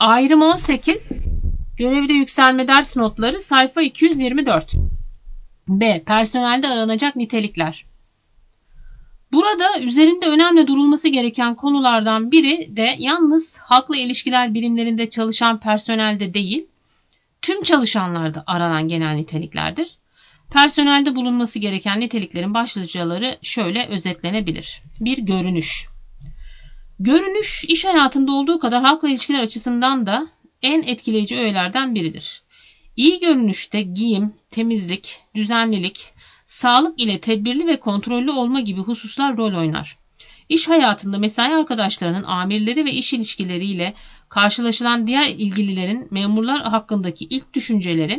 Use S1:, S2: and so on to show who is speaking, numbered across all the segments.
S1: Ayrım 18. Görevde yükselme ders notları sayfa 224. B. Personelde aranacak nitelikler. Burada üzerinde önemli durulması gereken konulardan biri de yalnız halkla ilişkiler birimlerinde çalışan personelde değil, tüm çalışanlarda aranan genel niteliklerdir. Personelde bulunması gereken niteliklerin başlıcaları şöyle özetlenebilir. 1. Görünüş. Görünüş, iş hayatında olduğu kadar halkla ilişkiler açısından da en etkileyici öğelerden biridir. İyi görünüşte giyim, temizlik, düzenlilik, sağlık ile tedbirli ve kontrollü olma gibi hususlar rol oynar. İş hayatında mesai arkadaşlarının amirleri ve iş ilişkileriyle karşılaşılan diğer ilgililerin memurlar hakkındaki ilk düşünceleri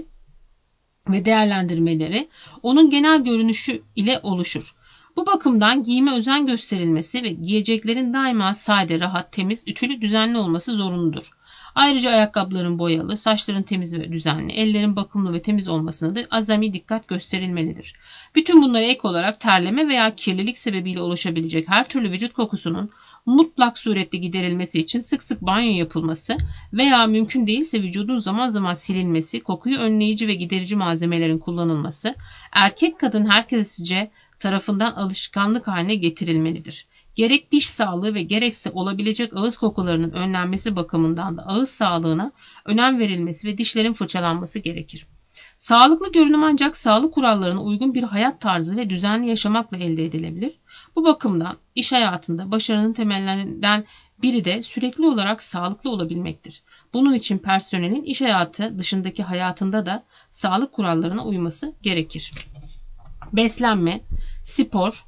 S1: ve değerlendirmeleri onun genel görünüşü ile oluşur. Bu bakımdan giyime özen gösterilmesi ve giyeceklerin daima sade, rahat, temiz, ütülü, düzenli olması zorunludur. Ayrıca ayakkabıların boyalı, saçların temiz ve düzenli, ellerin bakımlı ve temiz olmasına da azami dikkat gösterilmelidir. Bütün bunlara ek olarak terleme veya kirlilik sebebiyle oluşabilecek her türlü vücut kokusunun mutlak surette giderilmesi için sık sık banyo yapılması veya mümkün değilse vücudun zaman zaman silinmesi, kokuyu önleyici ve giderici malzemelerin kullanılması, erkek kadın herkesce tarafından alışkanlık haline getirilmelidir. Gerek diş sağlığı ve gerekse olabilecek ağız kokularının önlenmesi bakımından da ağız sağlığına önem verilmesi ve dişlerin fırçalanması gerekir. Sağlıklı görünüm ancak sağlık kurallarına uygun bir hayat tarzı ve düzenli yaşamakla elde edilebilir. Bu bakımdan iş hayatında başarının temellerinden biri de sürekli olarak sağlıklı olabilmektir. Bunun için personelin iş hayatı dışındaki hayatında da sağlık kurallarına uyması gerekir. Beslenme, spor,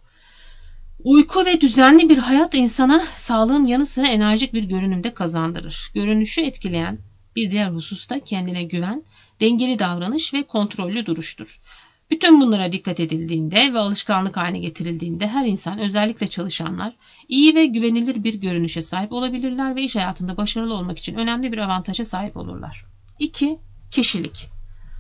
S1: uyku ve düzenli bir hayat insana sağlığın yanı sıra enerjik bir görünümde kazandırır. Görünüşü etkileyen bir diğer husus da kendine güven, dengeli davranış ve kontrollü duruştur. Bütün bunlara dikkat edildiğinde ve alışkanlık haline getirildiğinde her insan, özellikle çalışanlar, iyi ve güvenilir bir görünüşe sahip olabilirler ve iş hayatında başarılı olmak için önemli bir avantaja sahip olurlar. 2. Kişilik.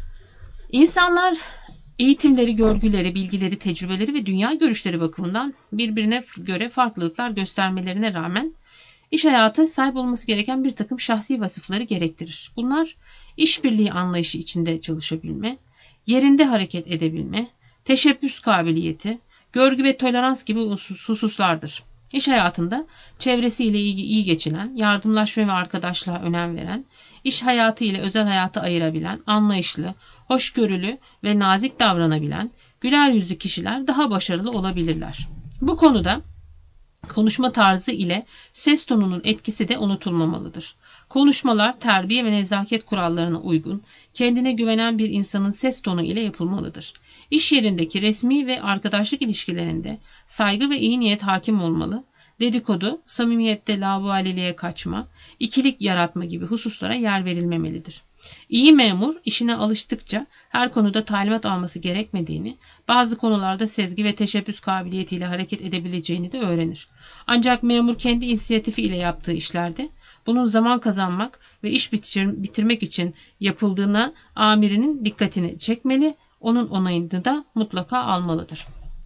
S1: İnsanlar eğitimleri, görgüleri, bilgileri, tecrübeleri ve dünya görüşleri bakımından birbirine göre farklılıklar göstermelerine rağmen iş hayatı sahip olması gereken bir takım şahsi vasıfları gerektirir. Bunlar işbirliği anlayışı içinde çalışabilme, yerinde hareket edebilme, teşebbüs kabiliyeti, görgü ve tolerans gibi hususlardır. İş hayatında çevresiyle iyi geçinen, yardımlaşma ve arkadaşlığa önem veren, iş hayatı ile özel hayatı ayırabilen, anlayışlı, hoşgörülü ve nazik davranabilen, güler yüzlü kişiler daha başarılı olabilirler. Bu konuda konuşma tarzı ile ses tonunun etkisi de unutulmamalıdır. Konuşmalar terbiye ve nezaket kurallarına uygun, kendine güvenen bir insanın ses tonu ile yapılmalıdır. İş yerindeki resmi ve arkadaşlık ilişkilerinde saygı ve iyi niyet hakim olmalı, dedikodu, samimiyette laubaliğe kaçma, ikilik yaratma gibi hususlara yer verilmemelidir. İyi memur işine alıştıkça her konuda talimat alması gerekmediğini, bazı konularda sezgi ve teşebbüs kabiliyetiyle hareket edebileceğini de öğrenir. Ancak memur kendi inisiyatifi ile yaptığı işlerde bunun zaman kazanmak ve iş bitirmek için yapıldığına amirinin dikkatini çekmeli, onun onayını da mutlaka almalıdır.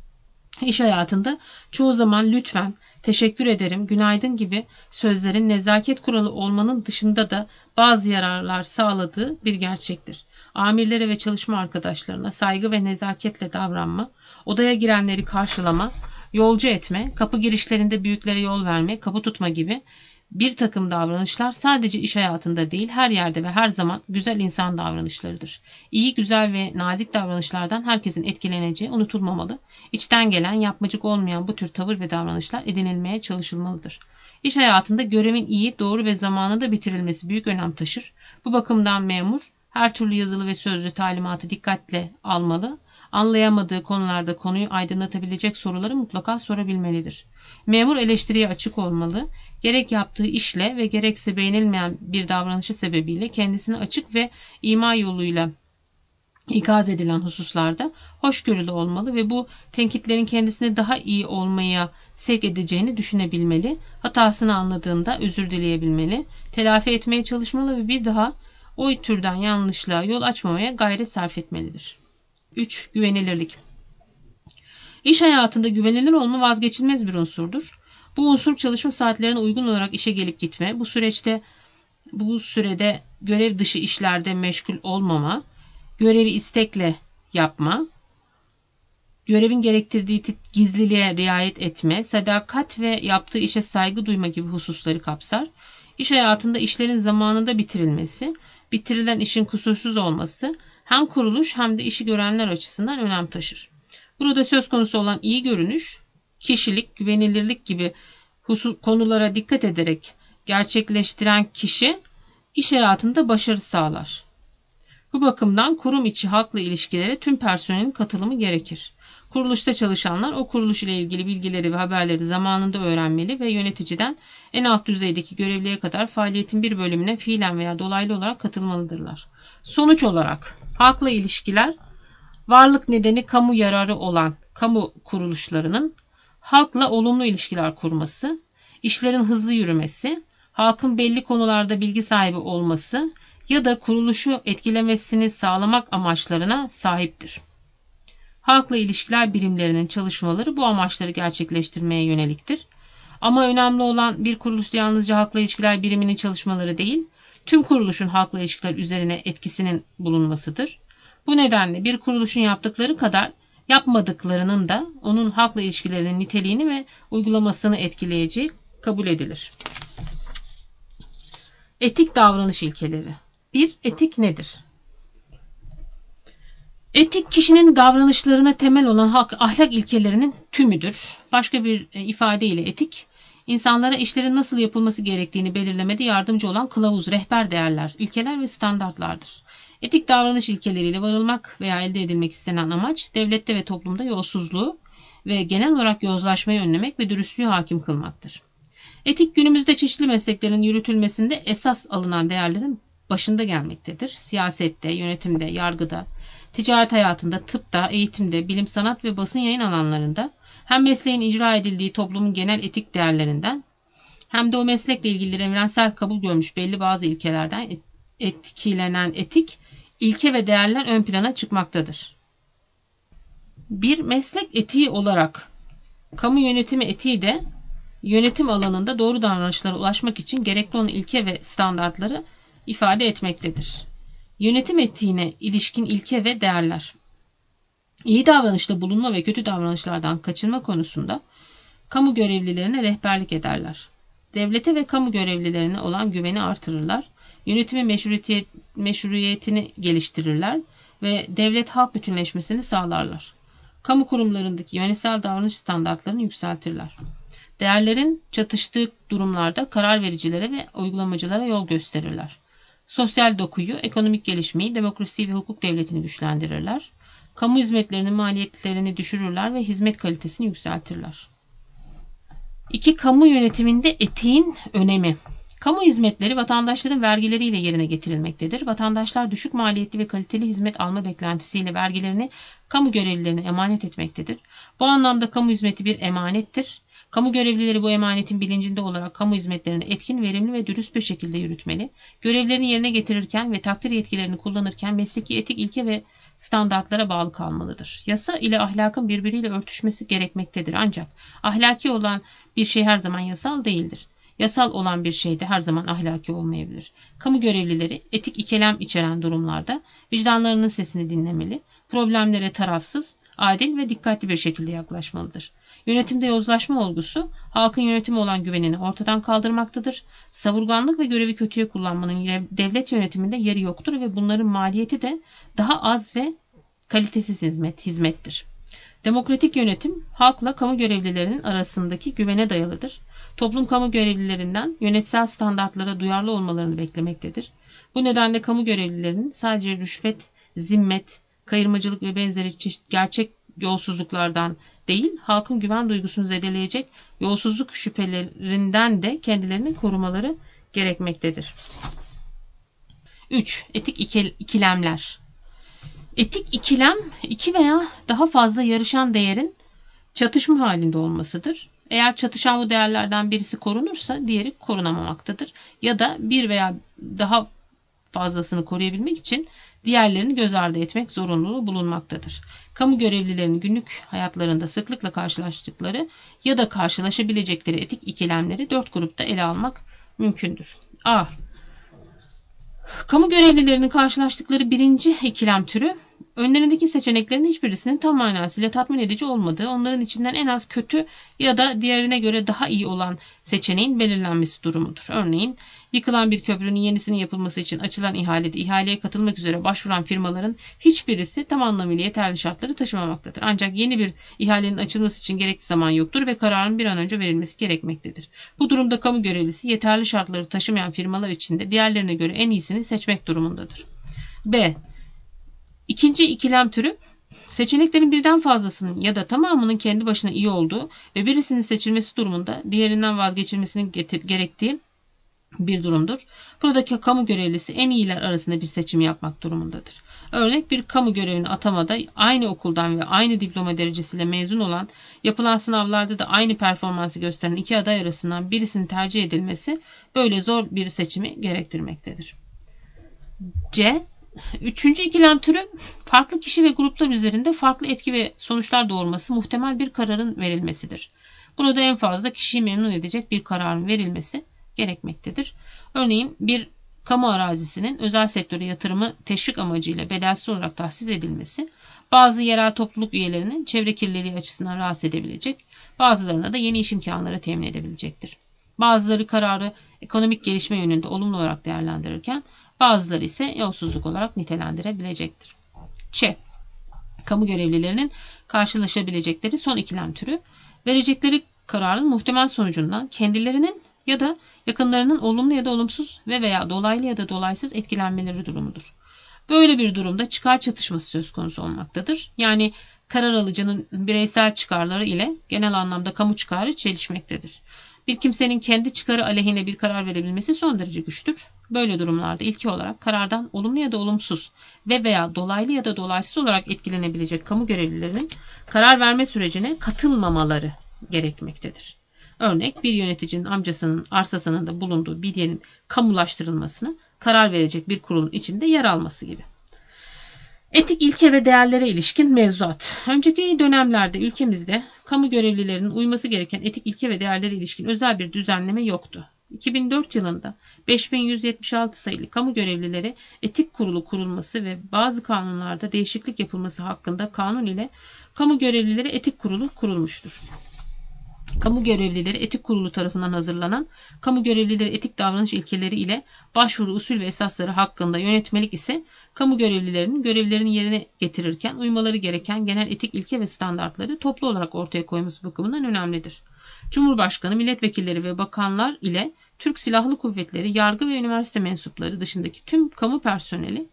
S1: İş hayatında çoğu zaman lütfen, teşekkür ederim, günaydın gibi sözlerin nezaket kuralı olmanın dışında da bazı yararlar sağladığı bir gerçektir. Amirlere ve çalışma arkadaşlarına saygı ve nezaketle davranma, odaya girenleri karşılama, yolcu etme, kapı girişlerinde büyüklere yol verme, kapı tutma gibi bir takım davranışlar sadece iş hayatında değil, her yerde ve her zaman güzel insan davranışlarıdır. İyi, güzel ve nazik davranışlardan herkesin etkileneceği unutulmamalı. İçten gelen, yapmacık olmayan bu tür tavır ve davranışlar edinilmeye çalışılmalıdır. İş hayatında görevin iyi, doğru ve zamanında bitirilmesi büyük önem taşır. Bu bakımdan memur her türlü yazılı ve sözlü talimatı dikkatle almalı. Anlayamadığı konularda konuyu aydınlatabilecek soruları mutlaka sorabilmelidir. Memur eleştiriye açık olmalı. Gerek yaptığı işle ve gerekse beğenilmeyen bir davranışı sebebiyle kendisini açık ve ima yoluyla ikaz edilen hususlarda hoşgörülü olmalı ve bu tenkitlerin kendisine daha iyi olmaya sevk edeceğini düşünebilmeli. Hatasını anladığında özür dileyebilmeli, telafi etmeye çalışmalı ve bir daha o türden yanlışlığa yol açmamaya gayret sarf etmelidir. 3. Güvenilirlik. İş hayatında güvenilir olma vazgeçilmez bir unsurdur. Bu unsur çalışma saatlerine uygun olarak işe gelip gitme, bu süreçte bu sürede görev dışı işlerde meşgul olmama, görevi istekle yapma, görevin gerektirdiği gizliliğe riayet etme, sadakat ve yaptığı işe saygı duyma gibi hususları kapsar. İş hayatında işlerin zamanında bitirilmesi, bitirilen işin kusursuz olması hem kuruluş hem de işi görenler açısından önem taşır. Burada söz konusu olan iyi görünüş, kişilik, güvenilirlik gibi konulara dikkat ederek gerçekleştiren kişi iş hayatında başarı sağlar. Bu bakımdan kurum içi halkla ilişkilere tüm personelin katılımı gerekir. Kuruluşta çalışanlar o kuruluş ile ilgili bilgileri ve haberleri zamanında öğrenmeli ve yöneticiden en alt düzeydeki görevliye kadar faaliyetin bir bölümüne fiilen veya dolaylı olarak katılmalıdırlar. Sonuç olarak halkla ilişkiler, varlık nedeni kamu yararı olan kamu kuruluşlarının halkla olumlu ilişkiler kurması, işlerin hızlı yürümesi, halkın belli konularda bilgi sahibi olması ya da kuruluşu etkilemesini sağlamak amaçlarına sahiptir. Halkla ilişkiler birimlerinin çalışmaları bu amaçları gerçekleştirmeye yöneliktir. Ama önemli olan bir kuruluşta yalnızca halkla ilişkiler biriminin çalışmaları değil, tüm kuruluşun halkla ilişkiler üzerine etkisinin bulunmasıdır. Bu nedenle bir kuruluşun yaptıkları kadar yapmadıklarının da onun halkla ilişkilerinin niteliğini ve uygulamasını etkileyeceği kabul edilir. Etik davranış ilkeleri. 1. Etik nedir? Etik kişinin davranışlarına temel olan ahlak ilkelerinin tümüdür. Başka bir ifadeyle etik, insanlara işlerin nasıl yapılması gerektiğini belirlemede yardımcı olan kılavuz, rehber değerler, ilkeler ve standartlardır. Etik davranış ilkeleriyle varılmak veya elde edilmek istenen amaç, devlette ve toplumda yolsuzluğu ve genel olarak yozlaşmayı önlemek ve dürüstlüğü hakim kılmaktır. Etik günümüzde çeşitli mesleklerin yürütülmesinde esas alınan değerlerin başında gelmektedir. Siyasette, yönetimde, yargıda, ticaret hayatında, tıpta, eğitimde, bilim, sanat ve basın yayın alanlarında hem mesleğin icra edildiği toplumun genel etik değerlerinden hem de o meslekle ilgili evrensel kabul görmüş belli bazı ilkelerden etkilenen etik, ilke ve değerler ön plana çıkmaktadır. Bir meslek etiği olarak kamu yönetimi etiği de yönetim alanında doğru davranışlara ulaşmak için gerekli olan ilke ve standartları ifade etmektedir. Yönetim etiğine ilişkin ilke ve değerler. İyi davranışta bulunma ve kötü davranışlardan kaçınma konusunda kamu görevlilerine rehberlik ederler. Devlete ve kamu görevlilerine olan güveni artırırlar. Yönetimin meşruiyetini geliştirirler ve devlet-halk bütünleşmesini sağlarlar. Kamu kurumlarındaki yönetsel davranış standartlarını yükseltirler. Değerlerin çatıştığı durumlarda karar vericilere ve uygulamacılara yol gösterirler. Sosyal dokuyu, ekonomik gelişmeyi, demokrasi ve hukuk devletini güçlendirirler. Kamu hizmetlerinin maliyetlerini düşürürler ve hizmet kalitesini yükseltirler. 2. Kamu yönetiminde etiğin önemi. Kamu hizmetleri vatandaşların vergileriyle yerine getirilmektedir. Vatandaşlar düşük maliyetli ve kaliteli hizmet alma beklentisiyle vergilerini kamu görevlilerine emanet etmektedir. Bu anlamda kamu hizmeti bir emanettir. Kamu görevlileri bu emanetin bilincinde olarak kamu hizmetlerini etkin, verimli ve dürüst bir şekilde yürütmeli. Görevlerini yerine getirirken ve takdir yetkilerini kullanırken mesleki etik ilke ve standartlara bağlı kalmalıdır. Yasa ile ahlakın birbiriyle örtüşmesi gerekmektedir. Ancak ahlaki olan bir şey her zaman yasal değildir. Yasal olan bir şey de her zaman ahlaki olmayabilir. Kamu görevlileri etik ikilem içeren durumlarda vicdanlarının sesini dinlemeli, problemlere tarafsız, adil ve dikkatli bir şekilde yaklaşmalıdır. Yönetimde yozlaşma olgusu, halkın yönetime olan güvenini ortadan kaldırmaktadır. Savurganlık ve görevi kötüye kullanmanın devlet yönetiminde yeri yoktur ve bunların maliyeti de daha az ve kalitesiz hizmettir. Demokratik yönetim, halkla kamu görevlilerinin arasındaki güvene dayalıdır. Toplum kamu görevlilerinden yönetsel standartlara duyarlı olmalarını beklemektedir. Bu nedenle kamu görevlilerinin sadece rüşvet, zimmet, kayırmacılık ve benzeri gerçek yolsuzluklardan değil, halkın güven duygusunu zedeleyecek yolsuzluk şüphelerinden de kendilerini korumaları gerekmektedir. 3. Etik ikilemler. Etik ikilem, iki veya daha fazla yarışan değerin çatışma halinde olmasıdır. Eğer çatışan bu değerlerden birisi korunursa diğeri korunamamaktadır. Ya da bir veya daha fazlasını koruyabilmek için diğerlerini göz ardı etmek zorunluluğu bulunmaktadır. Kamu görevlilerinin günlük hayatlarında sıklıkla karşılaştıkları ya da karşılaşabilecekleri etik ikilemleri 4 grupta ele almak mümkündür. A. Kamu görevlilerinin karşılaştıkları birinci ikilem türü, önlerindeki seçeneklerin hiçbirisinin tam manasıyla tatmin edici olmadığı, onların içinden en az kötü ya da diğerine göre daha iyi olan seçeneğin belirlenmesi durumudur. Örneğin, yıkılan bir köprünün yenisinin yapılması için açılan ihalede ihaleye katılmak üzere başvuran firmaların hiçbirisi tam anlamıyla yeterli şartları taşımamaktadır. Ancak yeni bir ihalenin açılması için gerekli zaman yoktur ve kararın bir an önce verilmesi gerekmektedir. Bu durumda kamu görevlisi yeterli şartları taşımayan firmalar içinde diğerlerine göre en iyisini seçmek durumundadır. B. İkinci ikilem türü, seçeneklerin birden fazlasının ya da tamamının kendi başına iyi olduğu ve birisinin seçilmesi durumunda diğerinden vazgeçilmesinin gerektiği bir durumdur. Buradaki kamu görevlisi en iyiler arasında bir seçim yapmak durumundadır. Örnek, bir kamu görevini atamada aynı okuldan ve aynı diploma derecesiyle mezun olan, yapılan sınavlarda da aynı performansı gösteren iki aday arasından birisinin tercih edilmesi böyle zor bir seçimi gerektirmektedir. C. Üçüncü ikilem türü, farklı kişi ve gruplar üzerinde farklı etki ve sonuçlar doğurması muhtemel bir kararın verilmesidir. Burada en fazla kişiyi memnun edecek bir kararın verilmesi gerekmektedir. Örneğin, bir kamu arazisinin özel sektöre yatırımı teşvik amacıyla bedelsiz olarak tahsis edilmesi, bazı yerel topluluk üyelerinin çevre kirliliği açısından rahatsız edebilecek, bazılarına da yeni iş imkanları temin edebilecektir. Bazıları kararı ekonomik gelişme yönünde olumlu olarak değerlendirirken, bazıları ise yolsuzluk olarak nitelendirebilecektir. Ç. Kamu görevlilerinin karşılaşabilecekleri son ikilem türü, verecekleri kararın muhtemel sonucundan kendilerinin ya da yakınlarının olumlu ya da olumsuz ve veya dolaylı ya da dolaysız etkilenmeleri durumudur. Böyle bir durumda çıkar çatışması söz konusu olmaktadır. Yani karar alıcının bireysel çıkarları ile genel anlamda kamu çıkarı çelişmektedir. Bir kimsenin kendi çıkarı aleyhine bir karar verebilmesi son derece güçtür. Böyle durumlarda ilki olarak karardan olumlu ya da olumsuz ve veya dolaylı ya da dolaysız olarak etkilenebilecek kamu görevlilerinin karar verme sürecine katılmamaları gerekmektedir. Örnek, bir yöneticinin amcasının arsasının da bulunduğu bir yerin kamulaştırılmasına karar verecek bir kurulun içinde yer alması gibi. Etik ilke ve değerlere ilişkin mevzuat. Önceki dönemlerde ülkemizde kamu görevlilerinin uyması gereken etik ilke ve değerlere ilişkin özel bir düzenleme yoktu. 2004 yılında 5176 sayılı Kamu Görevlileri Etik Kurulu kurulması ve bazı kanunlarda değişiklik yapılması hakkında kanun ile Kamu Görevlileri Etik Kurulu kurulmuştur. Kamu Görevlileri Etik Kurulu tarafından hazırlanan Kamu Görevlileri Etik Davranış İlkeleri ile Başvuru Usul ve Esasları hakkında yönetmelik ise kamu görevlilerinin görevlerini yerine getirirken uymaları gereken genel etik ilke ve standartları toplu olarak ortaya koyması bakımından önemlidir. Cumhurbaşkanı, milletvekilleri ve bakanlar ile Türk Silahlı Kuvvetleri, yargı ve üniversite mensupları dışındaki tüm kamu personeli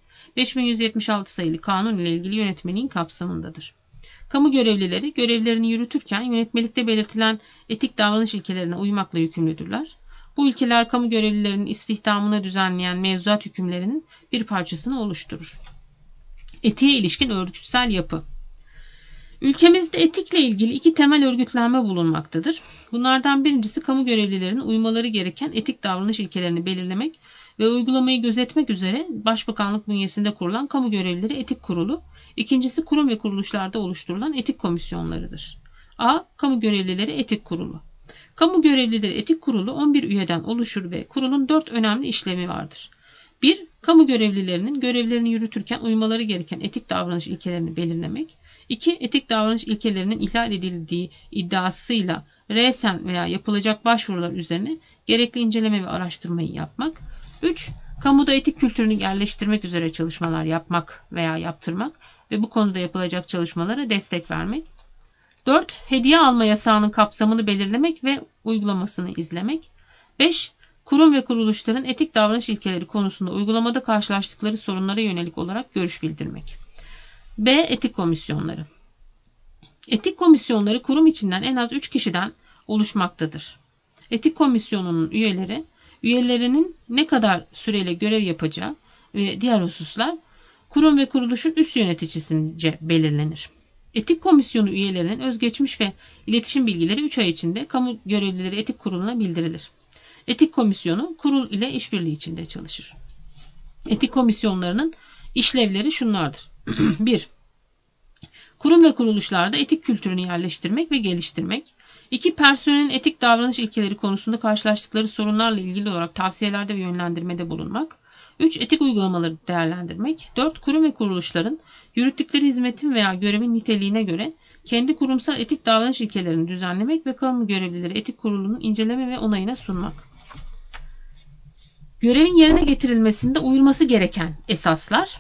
S1: 5176 sayılı kanun ile ilgili yönetmeliğin kapsamındadır. Kamu görevlileri görevlerini yürütürken yönetmelikte belirtilen etik davranış ilkelerine uymakla yükümlüdürler. Bu ilkeler kamu görevlilerinin istihdamını düzenleyen mevzuat hükümlerinin bir parçasını oluşturur. Etiğe ilişkin örgütsel yapı. Ülkemizde etikle ilgili iki temel örgütlenme bulunmaktadır. Bunlardan birincisi kamu görevlilerinin uymaları gereken etik davranış ilkelerini belirlemek ve uygulamayı gözetmek üzere Başbakanlık bünyesinde kurulan Kamu Görevlileri Etik Kurulu, ikincisi kurum ve kuruluşlarda oluşturulan etik komisyonlarıdır. A. Kamu Görevlileri Etik Kurulu. Kamu Görevlileri Etik Kurulu 11 üyeden oluşur ve kurulun 4 önemli işlemi vardır. 1. Kamu görevlilerinin görevlerini yürütürken uymaları gereken etik davranış ilkelerini belirlemek. 2. Etik davranış ilkelerinin ihlal edildiği iddiasıyla resen veya yapılacak başvurular üzerine gerekli inceleme ve araştırmayı yapmak. 3. Kamuda etik kültürünü yerleştirmek üzere çalışmalar yapmak veya yaptırmak ve bu konuda yapılacak çalışmalara destek vermek. 4. Hediye alma yasağının kapsamını belirlemek ve uygulamasını izlemek. 5. Kurum ve kuruluşların etik davranış ilkeleri konusunda uygulamada karşılaştıkları sorunlara yönelik olarak görüş bildirmek. B. Etik komisyonları. Etik komisyonları kurum içinden en az 3 kişiden oluşmaktadır. Etik komisyonunun üyelerinin ne kadar süreyle görev yapacağı ve diğer hususlar kurum ve kuruluşun üst yöneticisince belirlenir. Etik komisyonu üyelerinin özgeçmiş ve iletişim bilgileri 3 ay içinde Kamu Görevlileri Etik Kurulu'na bildirilir. Etik komisyonu kurul ile işbirliği içinde çalışır. Etik komisyonlarının işlevleri şunlardır. 1. Kurum ve kuruluşlarda etik kültürünü yerleştirmek ve geliştirmek. 2. Personelin etik davranış ilkeleri konusunda karşılaştıkları sorunlarla ilgili olarak tavsiyelerde ve yönlendirmede bulunmak. 3. Etik uygulamaları değerlendirmek. 4. Kurum ve kuruluşların yürüttükleri hizmetin veya görevin niteliğine göre kendi kurumsal etik davranış ilkelerini düzenlemek ve kamu görevlileri etik kurulunun inceleme ve onayına sunmak. Görevin yerine getirilmesinde uyulması gereken esaslar.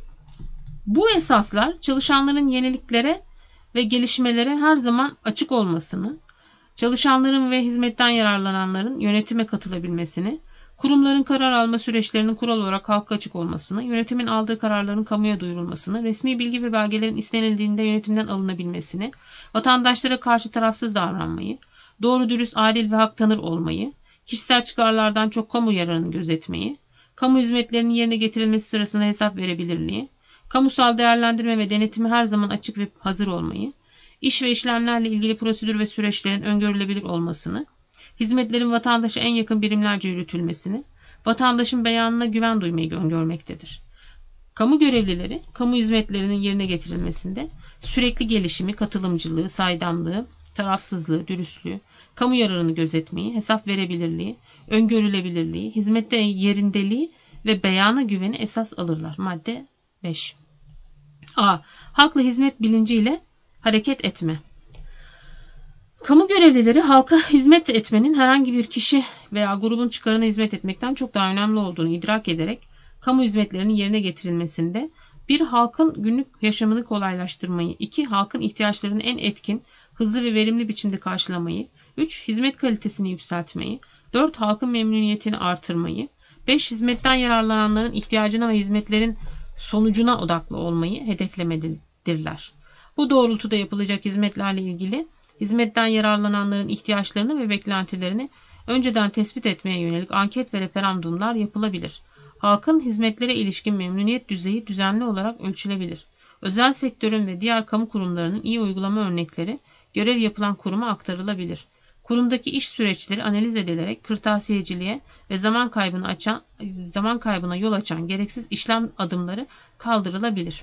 S1: Bu esaslar çalışanların yeniliklere ve gelişmelere her zaman açık olmasını, çalışanların ve hizmetten yararlananların yönetime katılabilmesini, kurumların karar alma süreçlerinin kural olarak halka açık olmasını, yönetimin aldığı kararların kamuya duyurulmasını, resmi bilgi ve belgelerin istenildiğinde yönetimden alınabilmesini, vatandaşlara karşı tarafsız davranmayı, doğru dürüst, adil ve hak tanır olmayı, kişisel çıkarlardan çok kamu yararını gözetmeyi, kamu hizmetlerinin yerine getirilmesi sırasında hesap verebilirliği, kamusal değerlendirme ve denetimi her zaman açık ve hazır olmayı, iş ve işlemlerle ilgili prosedür ve süreçlerin öngörülebilir olmasını, hizmetlerin vatandaşa en yakın birimlerce yürütülmesini, vatandaşın beyanına güven duymayı öngörmektedir. Kamu görevlileri, kamu hizmetlerinin yerine getirilmesinde sürekli gelişimi, katılımcılığı, saydamlığı, tarafsızlığı, dürüstlüğü, kamu yararını gözetmeyi, hesap verebilirliği, öngörülebilirliği, hizmette yerindeliği ve beyana güveni esas alırlar. Madde 5. A. Halkla hizmet bilinciyle hareket etme. Kamu görevlileri halka hizmet etmenin herhangi bir kişi veya grubun çıkarına hizmet etmekten çok daha önemli olduğunu idrak ederek kamu hizmetlerinin yerine getirilmesinde 1. Halkın günlük yaşamını kolaylaştırmayı, 2. Halkın ihtiyaçlarını en etkin, hızlı ve verimli biçimde karşılamayı, 3. Hizmet kalitesini yükseltmeyi, 4. Halkın memnuniyetini artırmayı, 5. Hizmetten yararlananların ihtiyacına ve hizmetlerin sonucuna odaklı olmayı hedeflemelidirler. Bu doğrultuda yapılacak hizmetlerle ilgili hizmetten yararlananların ihtiyaçlarını ve beklentilerini önceden tespit etmeye yönelik anket ve referandumlar yapılabilir. Halkın hizmetlere ilişkin memnuniyet düzeyi düzenli olarak ölçülebilir. Özel sektörün ve diğer kamu kurumlarının iyi uygulama örnekleri görev yapılan kuruma aktarılabilir. Kurumdaki iş süreçleri analiz edilerek kırtasiyeciliğe ve zaman kaybına yol açan gereksiz işlem adımları kaldırılabilir.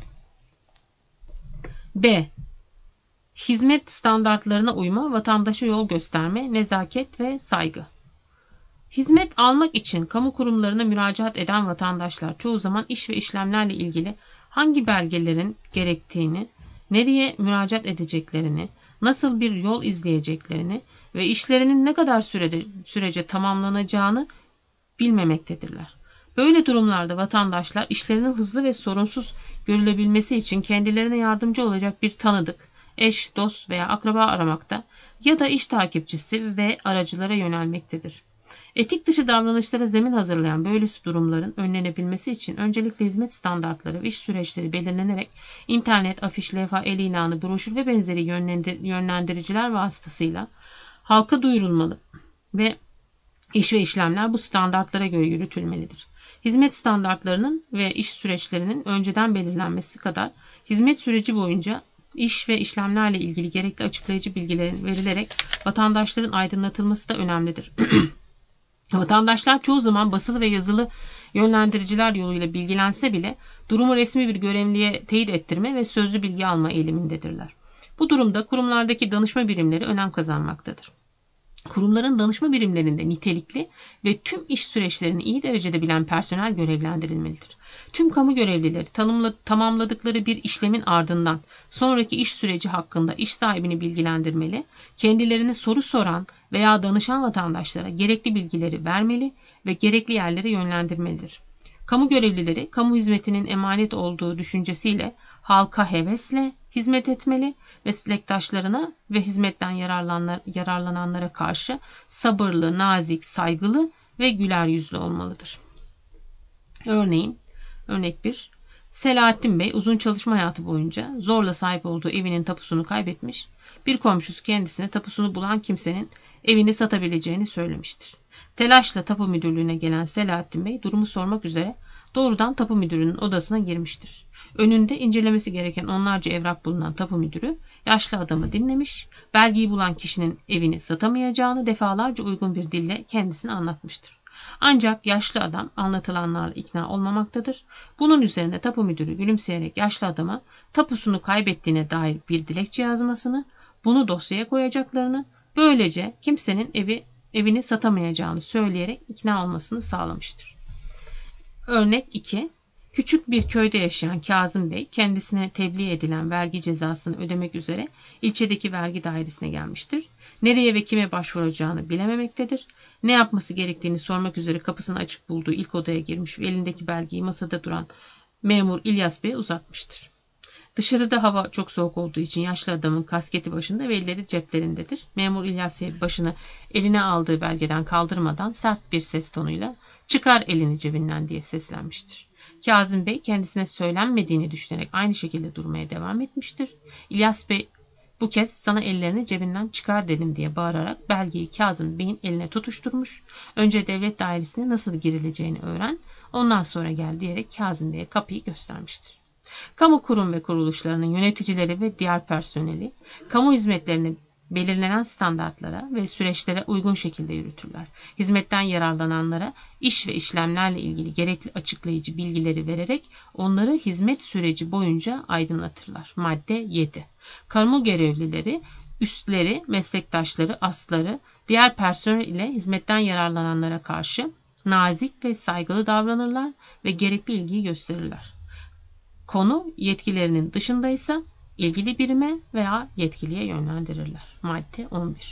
S1: B. Hizmet standartlarına uyma, vatandaşa yol gösterme, nezaket ve saygı. Hizmet almak için kamu kurumlarına müracaat eden vatandaşlar çoğu zaman iş ve işlemlerle ilgili hangi belgelerin gerektiğini, nereye müracaat edeceklerini, nasıl bir yol izleyeceklerini ve işlerinin ne kadar sürece tamamlanacağını bilmemektedirler. Böyle durumlarda vatandaşlar işlerinin hızlı ve sorunsuz görülebilmesi için kendilerine yardımcı olacak bir tanıdık, eş, dost veya akraba aramakta ya da iş takipçisi ve aracılara yönelmektedir. Etik dışı davranışlara zemin hazırlayan böylesi durumların önlenebilmesi için öncelikle hizmet standartları ve iş süreçleri belirlenerek internet, afiş, levha, el ilanı, broşür ve benzeri yönlendiriciler vasıtasıyla halka duyurulmalı ve iş ve işlemler bu standartlara göre yürütülmelidir. Hizmet standartlarının ve iş süreçlerinin önceden belirlenmesi kadar hizmet süreci boyunca iş ve işlemlerle ilgili gerekli açıklayıcı bilgilerin verilerek vatandaşların aydınlatılması da önemlidir. Vatandaşlar çoğu zaman basılı ve yazılı yönlendiriciler yoluyla bilgilense bile durumu resmi bir görevliye teyit ettirme ve sözlü bilgi alma eğilimindedirler. Bu durumda kurumlardaki danışma birimleri önem kazanmaktadır. Kurumların danışma birimlerinde nitelikli ve tüm iş süreçlerini iyi derecede bilen personel görevlendirilmelidir. Tüm kamu görevlileri tamamladıkları bir işlemin ardından sonraki iş süreci hakkında iş sahibini bilgilendirmeli, kendilerine soru soran veya danışan vatandaşlara gerekli bilgileri vermeli ve gerekli yerlere yönlendirmelidir. Kamu görevlileri, kamu hizmetinin emanet olduğu düşüncesiyle halka hevesle hizmet etmeli, meslektaşlarına ve hizmetten yararlananlara karşı sabırlı, nazik, saygılı ve güler yüzlü olmalıdır. Örnek 1. Selahattin Bey uzun çalışma hayatı boyunca zorla sahip olduğu evinin tapusunu kaybetmiş, bir komşusu kendisine tapusunu bulan kimsenin evini satabileceğini söylemiştir. Telaşla tapu müdürlüğüne gelen Selahattin Bey durumu sormak üzere doğrudan tapu müdürünün odasına girmiştir. Önünde incelemesi gereken onlarca evrak bulunan tapu müdürü yaşlı adamı dinlemiş, belgeyi bulan kişinin evini satamayacağını defalarca uygun bir dille kendisine anlatmıştır. Ancak yaşlı adam anlatılanlarla ikna olmamaktadır. Bunun üzerine tapu müdürü gülümseyerek yaşlı adama tapusunu kaybettiğine dair bir dilekçe yazmasını, bunu dosyaya koyacaklarını, böylece kimsenin evini satamayacağını söyleyerek ikna olmasını sağlamıştır. Örnek 2. Küçük bir köyde yaşayan Kazım Bey kendisine tebliğ edilen vergi cezasını ödemek üzere ilçedeki vergi dairesine gelmiştir. Nereye ve kime başvuracağını bilememektedir. Ne yapması gerektiğini sormak üzere kapısını açık bulduğu ilk odaya girmiş ve elindeki belgeyi masada duran memur İlyas Bey'e uzatmıştır. Dışarıda hava çok soğuk olduğu için yaşlı adamın kasketi başında ve elleri ceplerindedir. Memur İlyas Bey başını eline aldığı belgeden kaldırmadan sert bir ses tonuyla "Çıkar elini cebinden" diye seslenmiştir. Kazım Bey kendisine söylenmediğini düşünerek aynı şekilde durmaya devam etmiştir. İlyas Bey bu kez "Sana ellerini cebinden çıkar dedim" diye bağırarak belgeyi Kazım Bey'in eline tutuşturmuş. "Önce devlet dairesine nasıl girileceğini öğren, ondan sonra gel" diyerek Kazım Bey'e kapıyı göstermiştir. Kamu kurum ve kuruluşlarının yöneticileri ve diğer personeli, kamu hizmetlerini belirlenen standartlara ve süreçlere uygun şekilde yürütürler. Hizmetten yararlananlara iş ve işlemlerle ilgili gerekli açıklayıcı bilgileri vererek onları hizmet süreci boyunca aydınlatırlar. Madde 7. Kamu görevlileri, üstleri, meslektaşları, asları, diğer personel ile hizmetten yararlananlara karşı nazik ve saygılı davranırlar ve gerekli ilgiyi gösterirler. Konu yetkilerinin dışındaysa ilgili birime veya yetkiliye yönlendirirler. Madde 11.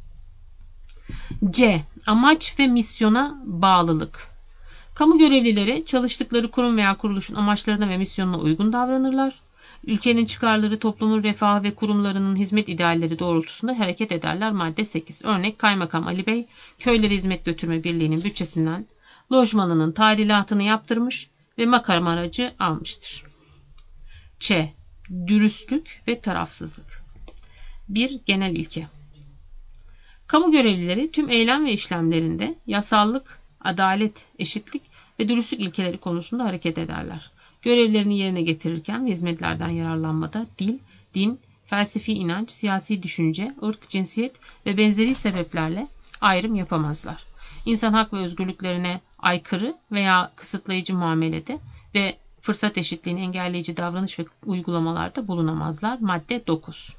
S1: C. Amaç ve misyona bağlılık. Kamu görevlileri çalıştıkları kurum veya kuruluşun amaçlarına ve misyonuna uygun davranırlar. Ülkenin çıkarları, toplumun refahı ve kurumlarının hizmet idealleri doğrultusunda hareket ederler. Madde 8. Örnek Kaymakam Ali Bey, Köyleri Hizmet Götürme Birliği'nin bütçesinden lojmanının tadilatını yaptırmış ve makam aracı almıştır. Ç. Dürüstlük ve tarafsızlık. Bir genel ilke. Kamu görevlileri tüm eylem ve işlemlerinde yasallık, adalet, eşitlik ve dürüstlük ilkeleri konusunda hareket ederler. Görevlerini yerine getirirken ve hizmetlerden yararlanmada dil, din, felsefi inanç, siyasi düşünce, ırk, cinsiyet ve benzeri sebeplerle ayrım yapamazlar. İnsan hak ve özgürlüklerine aykırı veya kısıtlayıcı muamelede ve fırsat eşitliğini engelleyici davranış ve uygulamalarda bulunamazlar. Madde 9.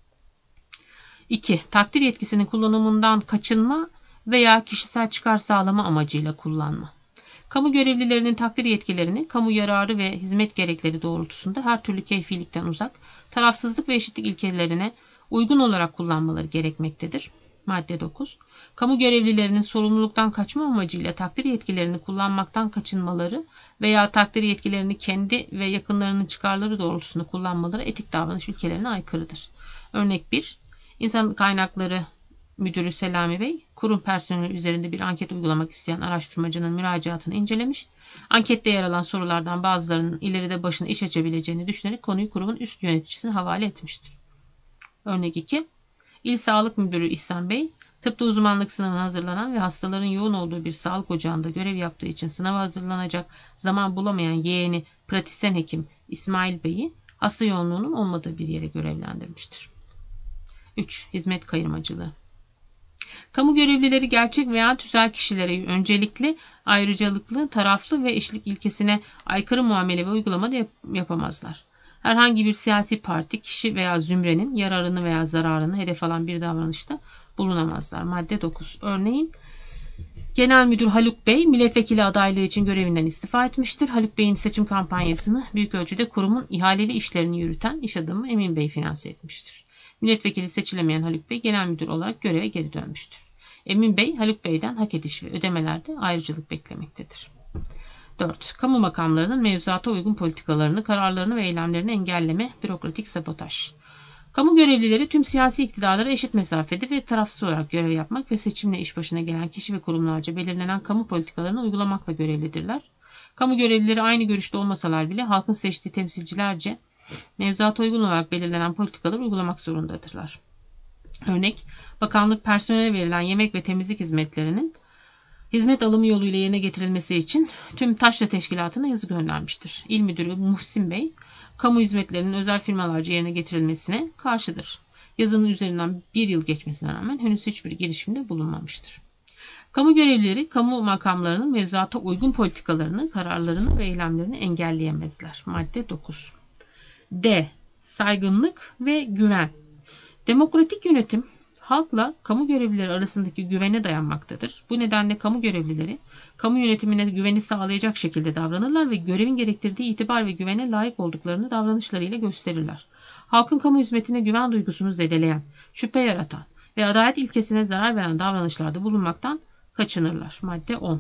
S1: 2. Takdir yetkisinin kullanımından kaçınma veya kişisel çıkar sağlama amacıyla kullanma. Kamu görevlilerinin takdir yetkilerini kamu yararı ve hizmet gerekleri doğrultusunda her türlü keyfilikten uzak, tarafsızlık ve eşitlik ilkelerine uygun olarak kullanmaları gerekmektedir. Madde 9. Kamu görevlilerinin sorumluluktan kaçma amacıyla takdir yetkilerini kullanmaktan kaçınmaları veya takdir yetkilerini kendi ve yakınlarının çıkarları doğrultusunda kullanmaları etik davranış ilkelerine aykırıdır. Örnek 1. İnsan Kaynakları Müdürü Selami Bey, kurum personeli üzerinde bir anket uygulamak isteyen araştırmacının müracaatını incelemiş. Ankette yer alan sorulardan bazılarının ileride başına iş açabileceğini düşünerek konuyu kurumun üst yöneticisine havale etmiştir. Örnek 2. İl Sağlık Müdürü İhsan Bey, tıpta uzmanlık sınavına hazırlanan ve hastaların yoğun olduğu bir sağlık ocağında görev yaptığı için sınava hazırlanacak zaman bulamayan yeğeni pratisyen hekim İsmail Bey'i hasta yoğunluğunun olmadığı bir yere görevlendirmiştir. 3. Hizmet kayırmacılığı. Kamu görevlileri gerçek veya tüzel kişilere öncelikli, ayrıcalıklı, taraflı ve eşlik ilkesine aykırı muamele ve uygulama da yapamazlar. Herhangi bir siyasi parti, kişi veya zümrenin yararını veya zararını hedef alan bir davranışta bulunamazlar. Madde 9. Örneğin Genel Müdür Haluk Bey milletvekili adaylığı için görevinden istifa etmiştir. Haluk Bey'in seçim kampanyasını büyük ölçüde kurumun ihaleli işlerini yürüten iş adamı Emin Bey finanse etmiştir. Milletvekili seçilemeyen Haluk Bey genel müdür olarak göreve geri dönmüştür. Emin Bey, Haluk Bey'den hak ediş ve ödemelerde ayrıcalık beklemektedir. 4. Kamu makamlarının mevzuata uygun politikalarını, kararlarını ve eylemlerini engelleme, bürokratik sabotaj. Kamu görevlileri tüm siyasi iktidarlara eşit mesafede ve tarafsız olarak görev yapmak ve seçimle iş başına gelen kişi ve kurumlarca belirlenen kamu politikalarını uygulamakla görevlidirler. Kamu görevlileri aynı görüşte olmasalar bile halkın seçtiği temsilcilerce mevzuata uygun olarak belirlenen politikaları uygulamak zorundadırlar. Örnek, bakanlık personele verilen yemek ve temizlik hizmetlerinin hizmet alımı yoluyla yerine getirilmesi için tüm taşra teşkilatına yazı göndermiştir. İl Müdürü Muhsin Bey, kamu hizmetlerinin özel firmalarca yerine getirilmesine karşıdır. Yazının üzerinden bir yıl geçmesine rağmen henüz hiçbir girişimde bulunmamıştır. Kamu görevlileri, kamu makamlarının mevzuata uygun politikalarını, kararlarını ve eylemlerini engelleyemezler. Madde 9. D. Saygınlık ve güven. Demokratik yönetim, halkla kamu görevlileri arasındaki güvene dayanmaktadır. Bu nedenle kamu görevlileri, kamu yönetimine güveni sağlayacak şekilde davranırlar ve görevin gerektirdiği itibar ve güvene layık olduklarını davranışlarıyla gösterirler. Halkın kamu hizmetine güven duygusunu zedeleyen, şüphe yaratan ve adalet ilkesine zarar veren davranışlarda bulunmaktan kaçınırlar. Madde 10.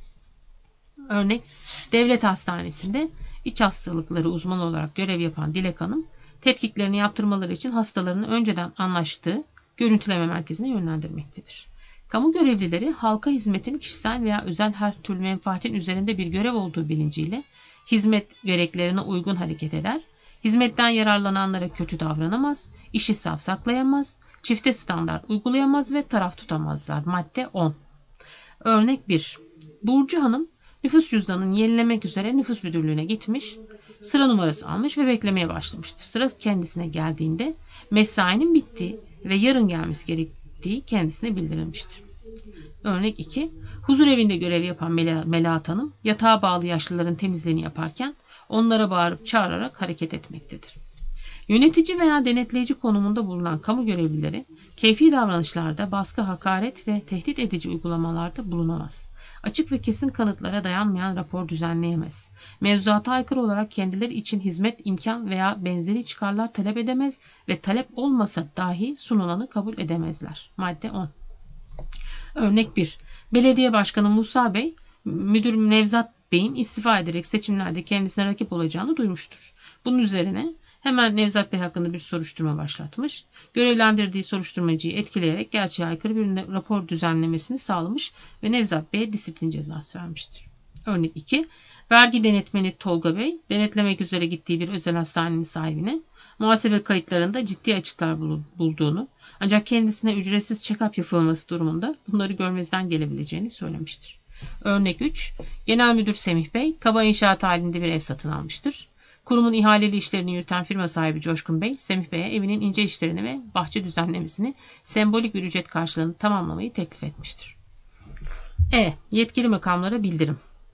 S1: Örnek, devlet hastanesinde iç hastalıkları uzmanı olarak görev yapan Dilek Hanım, tetkiklerini yaptırmaları için hastalarını önceden anlaştığı görüntüleme merkezine yönlendirmektedir. Kamu görevlileri halka hizmetin kişisel veya özel her türlü menfaatin üzerinde bir görev olduğu bilinciyle hizmet gereklerine uygun hareket eder, hizmetten yararlananlara kötü davranamaz, işi savsaklayamaz, çifte standart uygulayamaz ve taraf tutamazlar. Madde 10. Örnek 1. Burcu Hanım nüfus cüzdanını yenilemek üzere nüfus müdürlüğüne gitmiş, sıra numarası almış ve beklemeye başlamıştır. Sıra kendisine geldiğinde mesainin bittiği ve yarın gelmesi gerektiği kendisine bildirilmiştir. Örnek 2. Huzur evinde görev yapan Melahat Hanım yatağa bağlı yaşlıların temizliğini yaparken onlara bağırıp çağırarak hareket etmektedir. Yönetici veya denetleyici konumunda bulunan kamu görevlileri keyfi davranışlarda baskı, hakaret ve tehdit edici uygulamalarda bulunamaz. Açık ve kesin kanıtlara dayanmayan rapor düzenleyemez. Mevzuata aykırı olarak kendileri için hizmet, imkan veya benzeri çıkarlar talep edemez ve talep olmasa dahi sunulanı kabul edemezler. Madde 10. Örnek 1. Belediye Başkanı Musa Bey, Müdür Nevzat Bey'in istifa ederek seçimlerde kendisine rakip olacağını duymuştur. Bunun üzerine hemen Nevzat Bey hakkında bir soruşturma başlatmış. Görevlendirdiği soruşturmacıyı etkileyerek gerçeğe aykırı bir rapor düzenlemesini sağlamış ve Nevzat Bey'e disiplin cezası vermiştir. Örnek 2. Vergi denetmeni Tolga Bey, denetlemek üzere gittiği bir özel hastanenin sahibine muhasebe kayıtlarında ciddi açıklar bulduğunu, ancak kendisine ücretsiz check-up yapılması durumunda bunları görmezden gelebileceğini söylemiştir. Örnek 3. Genel Müdür Semih Bey, kaba inşaat halinde bir ev satın almıştır. Kurumun ihaleli işlerini yürüten firma sahibi Coşkun Bey, Semih Bey'e evinin ince işlerini ve bahçe düzenlemesini sembolik bir ücret karşılığında tamamlamayı teklif etmiştir. Yetkili makamlara bildirim.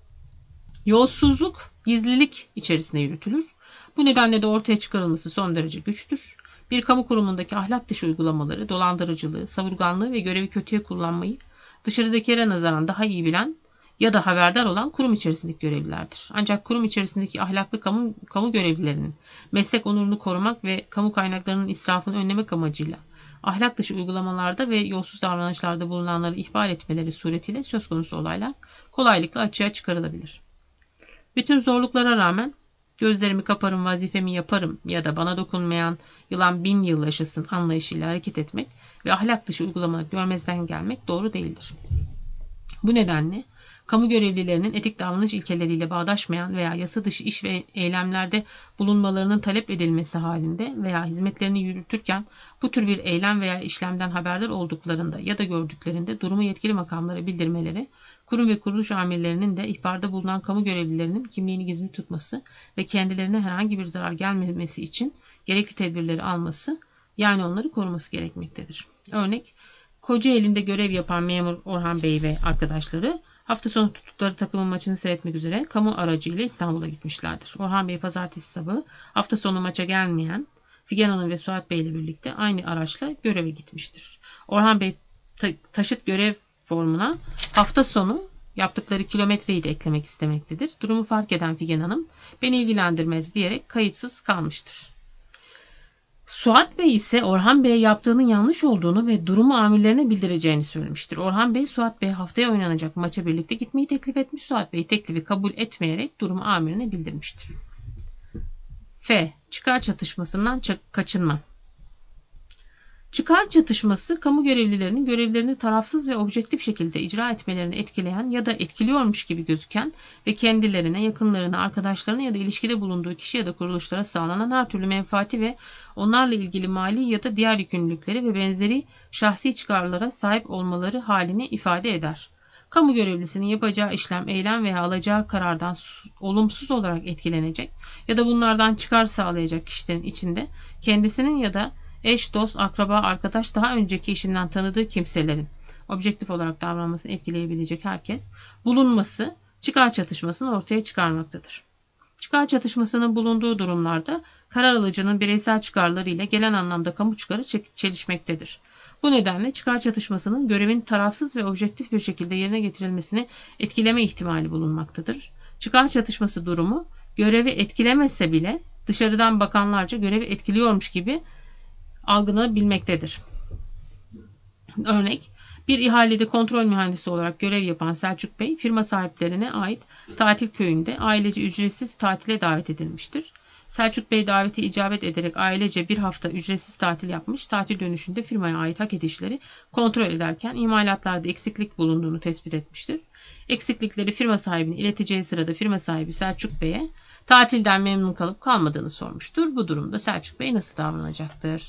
S1: Yolsuzluk, gizlilik içerisinde yürütülür. Bu nedenle de ortaya çıkarılması son derece güçtür. Bir kamu kurumundaki ahlak dışı uygulamaları, dolandırıcılığı, savurganlığı ve görevi kötüye kullanmayı dışarıdakilere nazaran daha iyi bilen ya da haberdar olan kurum içerisindeki görevlilerdir. Ancak kurum içerisindeki ahlaklı kamu görevlilerinin meslek onurunu korumak ve kamu kaynaklarının israfını önlemek amacıyla ahlak dışı uygulamalarda ve yolsuz davranışlarda bulunanları ihbar etmeleri suretiyle söz konusu olaylar kolaylıkla açığa çıkarılabilir. Bütün zorluklara rağmen gözlerimi kaparım, vazifemi yaparım ya da bana dokunmayan yılan 1000 yıl yaşasın anlayışıyla hareket etmek ve ahlak dışı uygulamaları görmezden gelmek doğru değildir. Bu nedenle kamu görevlilerinin etik davranış ilkeleriyle bağdaşmayan veya yasa dışı iş ve eylemlerde bulunmalarının talep edilmesi halinde veya hizmetlerini yürütürken bu tür bir eylem veya işlemden haberdar olduklarında ya da gördüklerinde durumu yetkili makamlara bildirmeleri, kurum ve kuruluş amirlerinin de ihbarda bulunan kamu görevlilerinin kimliğini gizli tutması ve kendilerine herhangi bir zarar gelmemesi için gerekli tedbirleri alması, yani onları koruması gerekmektedir. Örnek, Kocaeli'nde görev yapan memur Orhan Bey ve arkadaşları hafta sonu tuttukları takımın maçını seyretmek üzere kamu aracıyla İstanbul'a gitmişlerdir. Orhan Bey pazartesi sabahı hafta sonu maça gelmeyen Figen Hanım ve Suat Bey ile birlikte aynı araçla göreve gitmiştir. Orhan Bey taşıt görev formuna hafta sonu yaptıkları kilometreyi de eklemek istemektedir. Durumu fark eden Figen Hanım beni ilgilendirmez diyerek kayıtsız kalmıştır. Suat Bey ise Orhan Bey'e yaptığının yanlış olduğunu ve durumu amirlerine bildireceğini söylemiştir. Orhan Bey, Suat Bey haftaya oynanacak maça birlikte gitmeyi teklif etmiş. Suat Bey teklifi kabul etmeyerek durumu amirine bildirmiştir. Çıkar çatışmasından kaçınma. Çıkar çatışması, kamu görevlilerinin görevlerini tarafsız ve objektif şekilde icra etmelerini etkileyen ya da etkiliyormuş gibi gözüken ve kendilerine, yakınlarına, arkadaşlarına ya da ilişkide bulunduğu kişi ya da kuruluşlara sağlanan her türlü menfaati ve onlarla ilgili mali ya da diğer yükümlülükleri ve benzeri şahsi çıkarlara sahip olmaları halini ifade eder. Kamu görevlisinin yapacağı işlem, eylem veya alacağı karardan olumsuz olarak etkilenecek ya da bunlardan çıkar sağlayacak kişilerin içinde kendisinin ya da eş, dost, akraba, arkadaş, daha önceki işinden tanıdığı kimselerin objektif olarak davranmasını etkileyebilecek herkes bulunması çıkar çatışmasını ortaya çıkarmaktadır. Çıkar çatışmasının bulunduğu durumlarda karar alıcının bireysel çıkarları ile gelen anlamda kamu çıkarı çelişmektedir. Bu nedenle çıkar çatışmasının görevin tarafsız ve objektif bir şekilde yerine getirilmesini etkileme ihtimali bulunmaktadır. Çıkar çatışması durumu görevi etkilemese bile dışarıdan bakanlarca görevi etkiliyormuş gibi algılanabilmektedir. Örnek, bir ihalede kontrol mühendisi olarak görev yapan Selçuk Bey, firma sahiplerine ait tatil köyünde ailece ücretsiz tatile davet edilmiştir. Selçuk Bey davete icabet ederek ailece bir hafta ücretsiz tatil yapmış, tatil dönüşünde firmaya ait hak edişleri kontrol ederken imalatlarda eksiklik bulunduğunu tespit etmiştir. Eksiklikleri firma sahibine ileteceği sırada firma sahibi Selçuk Bey'e tatilden memnun kalıp kalmadığını sormuştur. Bu durumda Selçuk Bey nasıl davranacaktır?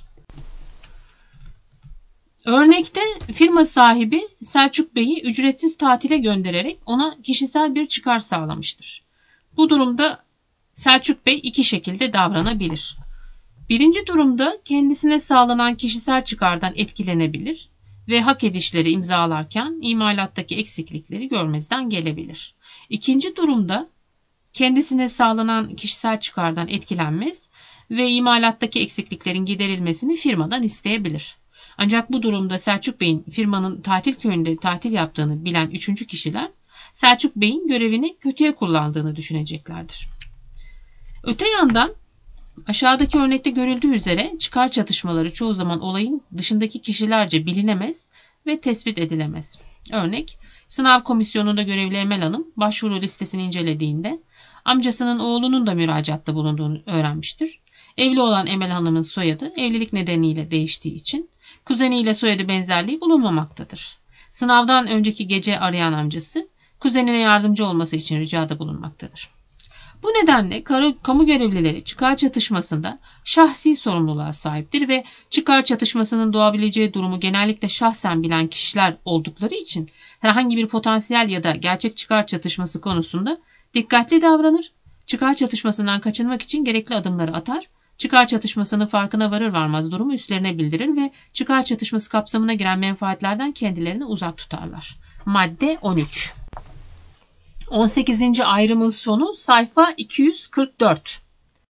S1: Örnekte firma sahibi Selçuk Bey'i ücretsiz tatile göndererek ona kişisel bir çıkar sağlamıştır. Bu durumda Selçuk Bey iki şekilde davranabilir. Birinci durumda kendisine sağlanan kişisel çıkardan etkilenebilir ve hak edişleri imzalarken imalattaki eksiklikleri görmezden gelebilir. İkinci durumda kendisine sağlanan kişisel çıkardan etkilenmez ve imalattaki eksikliklerin giderilmesini firmadan isteyebilir. Ancak bu durumda Selçuk Bey'in firmanın tatil köyünde tatil yaptığını bilen üçüncü kişiler Selçuk Bey'in görevini kötüye kullandığını düşüneceklerdir. Öte yandan aşağıdaki örnekte görüldüğü üzere çıkar çatışmaları çoğu zaman olayın dışındaki kişilerce bilinemez ve tespit edilemez. Örnek, sınav komisyonunda görevli Emel Hanım başvuru listesini incelediğinde amcasının oğlunun da müracaatta bulunduğunu öğrenmiştir. Evli olan Emel Hanım'ın soyadı evlilik nedeniyle değiştiği için kuzeniyle soyadı benzerliği bulunmamaktadır. Sınavdan önceki gece arayan amcası kuzenine yardımcı olması için ricada bulunmaktadır. Bu nedenle kamu görevlileri çıkar çatışmasında şahsi sorumluluğa sahiptir ve çıkar çatışmasının doğabileceği durumu genellikle şahsen bilen kişiler oldukları için herhangi bir potansiyel ya da gerçek çıkar çatışması konusunda dikkatli davranır, çıkar çatışmasından kaçınmak için gerekli adımları atar, çıkar çatışmasının farkına varır varmaz durumu üstlerine bildirir ve çıkar çatışması kapsamına giren menfaatlerden kendilerini uzak tutarlar. Madde 13. 18. ayrımın sonu sayfa 244.